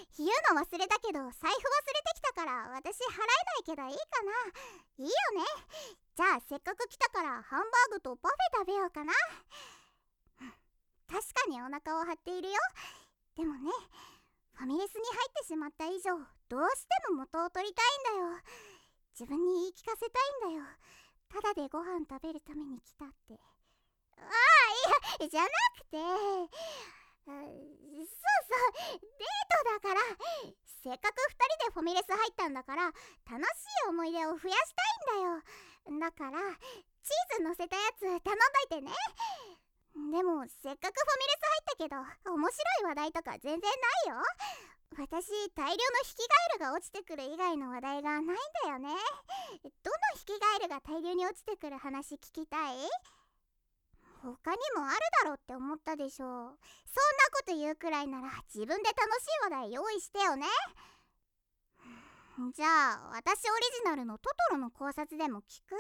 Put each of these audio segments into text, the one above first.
言うの忘れたけど財布忘れてきたから私払えないけどいいかな。いいよね。じゃあせっかく来たからハンバーグとパフェ食べようかな。確かにお腹を張っているよ。でもね、ファミレスに入ってしまった以上どうしても元を取りたいんだよ。自分に言い聞かせたいんだよ。ただでご飯食べるために来たって。ああ、いやじゃなくて、そうそう、デートだから。せっかく2人でファミレス入ったんだから楽しい思い出を増やしたいんだよ。だからチーズ乗せたやつ頼んどいてね。でもせっかくファミレス入ったけど面白い話題とか全然ないよ。私大量のヒキガエルが落ちてくる以外の話題がないんだよね。どのヒキガエルが大量に落ちてくる話聞きたい？他にもあるだろうって思ったでしょ。そんなこと言うくらいなら自分で楽しい話題用意してよね。じゃあ私オリジナルのトトロの考察でも聞く？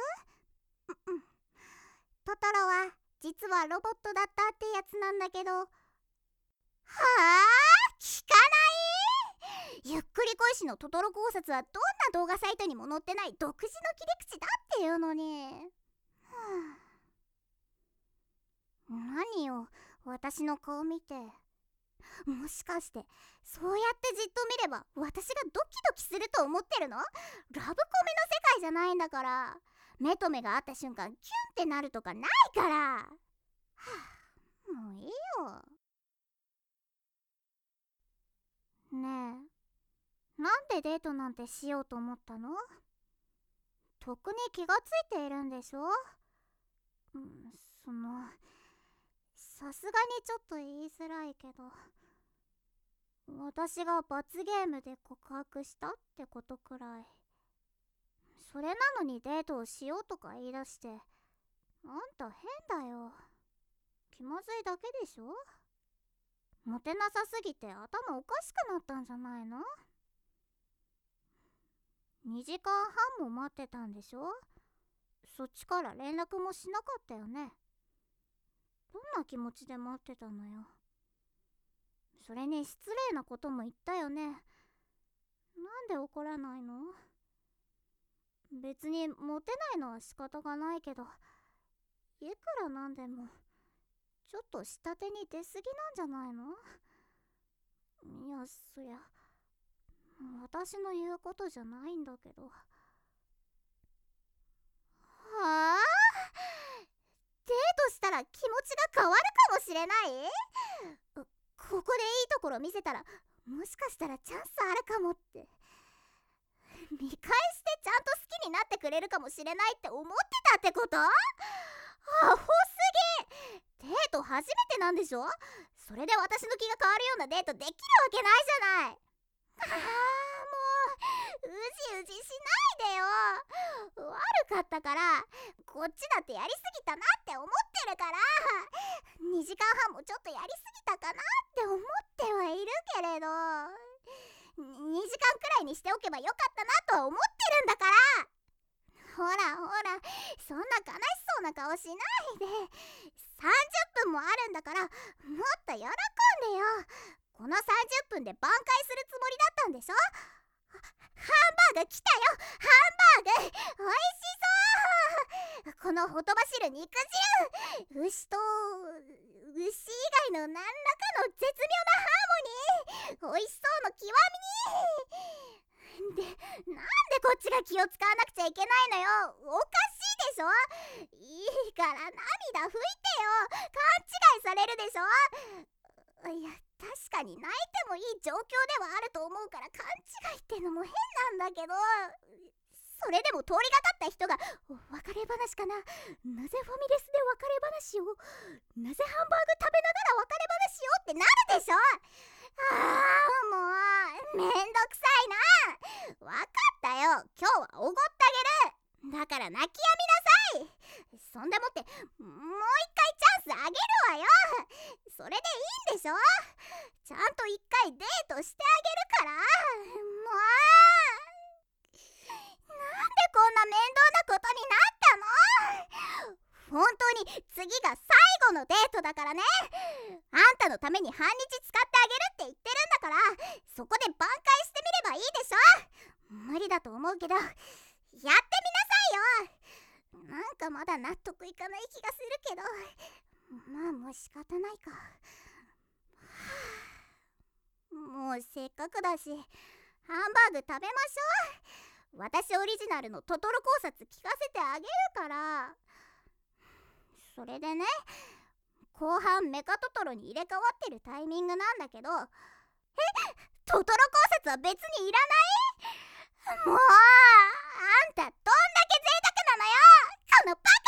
トトロは実はロボットだったってやつなんだけど。はあ？聞かない？ゆっくり恋しのトトロ考察はどんな動画サイトにも載ってない独自の切り口だっていうのに。何よ、私の顔見て。もしかしてそうやってじっと見れば私がドキドキすると思ってるの？ラブコメの世界じゃないんだから。目と目が合った瞬間キュンってなるとかないから。もういいよ。ねえ、なんでデートなんてしようと思ったの？特に気がついているんでしょ？さすがにちょっと言いづらいけど、私が罰ゲームで告白したってことくらい。それなのにデートをしようとか言い出して、あんた変だよ。気まずいだけでしょ？モテなさすぎて頭おかしくなったんじゃないの？2時間半も待ってたんでしょ？そっちから連絡もしなかったよね。どんな気持ちで待ってたのよ。それに失礼なことも言ったよね。なんで怒らないの？別にモテないのは仕方がないけど、いくらなんでもちょっと下手に出すぎなんじゃないの？いや、そりゃ私の言うことじゃないんだけど。はあ？デートしたら気持ちが変わるかもしれない？ここでいいところ見せたらもしかしたらチャンスあるかもって。見返してちゃんと好きになってくれるかもしれないって思ってたってこと？アホすぎ。デート初めてなんでしょ？それで私の気が変わるようなデートできるわけないじゃない。もううじうじしないでよ。悪かったから。こっちだってやりすぎたなって思ってるから。2時間半もちょっとやりすぎたかなって思ってはいるけれど、2時間くらいにしておけばよかったなとは思ってるんだから。ほらほら、そんな悲しそうな顔しないで。30分もあるんだからもっと喜んでよ。この30分で挽回するつもりだったんでしょ？ハンバーグ来たよ。ハンバーグおいしそう。このほとばしる肉汁、牛と牛以外の何らかの絶妙なハーモニー、おいしそうの極みに。なんでこっちが気を使わなくちゃいけないのよ。おかしいでしょ。いいから涙拭いてよ。勘違いされるでしょ。いや、確かに泣いてもいい状況ではあると思うから勘違いってのも変なんだけど、それでも通りがかった人が別れ話かな、なぜファミレスで別れ話を、なぜハンバーグ食べながら別れ話をってなるでしょ。もうめんどくさいな。わかったよ、今日はおごってあげる。だから泣きやみなさい。そんでもってもう一回チャンスあげるわよ。それでいいんでしょ。ちゃんと一回デートしてあげるから。もうなんでこんな面倒なことになったの？本当に次が最後のデートだからね。あんたのために半日使ってあげるって言ってるんだから、 そこで挽回してみればいいでしょ。無理だと思うけどやってみなさいよ。なんかまだ納得いかない気がするけど、まあもう仕方ないか。もうせっかくだしハンバーグ食べましょう。私オリジナルのトトロ考察聞かせてあげるから。それでね、後半メカトトロに入れ替わってるタイミングなんだけど、トトロ考察は別にいらない？もうあんたどんだけ贅沢なのよ、このバカ！